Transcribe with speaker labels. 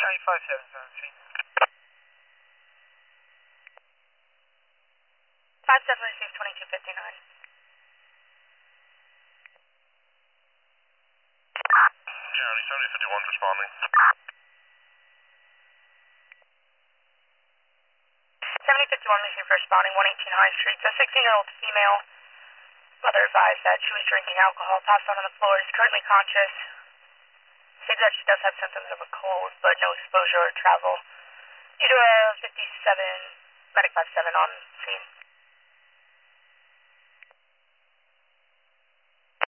Speaker 1: Charlie 577,
Speaker 2: 5 received 2259.
Speaker 3: Charlie 7051 responding.
Speaker 2: 7051 received responding, 118 High Street. A 16-year-old female, mother advised that she was drinking alcohol, passed out on the floor, is currently conscious. States that she does have symptoms of a cold, but no exposure or travel. You do a 57, medic 57 on scene.